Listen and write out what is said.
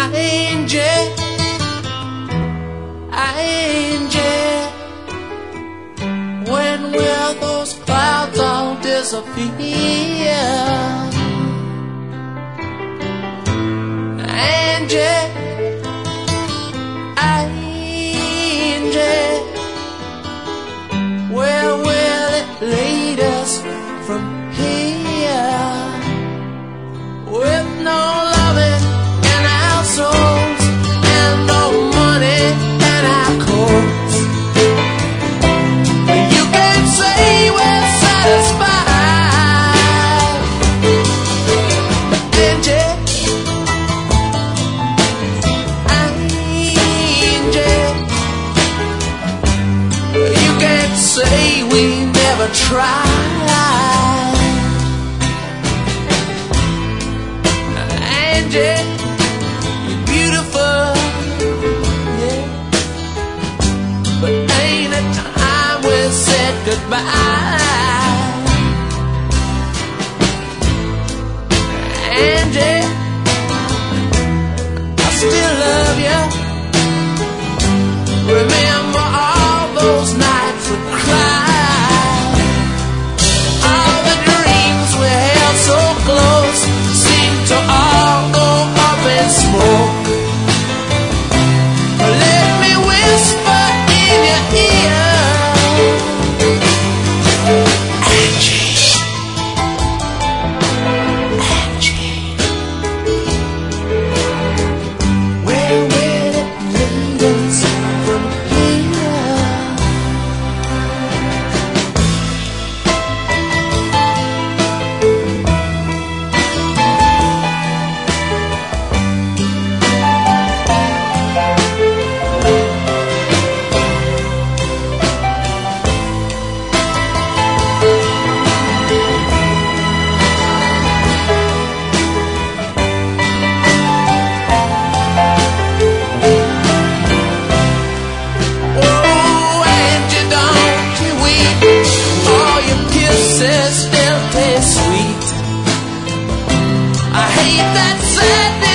Angie, Angie, when will those clouds all disappear? Angie, Angie, where will it lead us from here? With no loving in our souls and no money in our coats, you can't say we're satisfied. Angie, Angie, you can't say we never tried. Angie, you're beautiful, yeah, but ain't it time we said goodbye? Angie, I still love you. Remember all those nights we cried, all the dreams we held so close seemed to all go up in smoke. Let me whisper in your ear, Angie, Angie, where will it lead us from here? Oh, Angie, don't you weep, all your kisses still taste sweet. I hate that sadness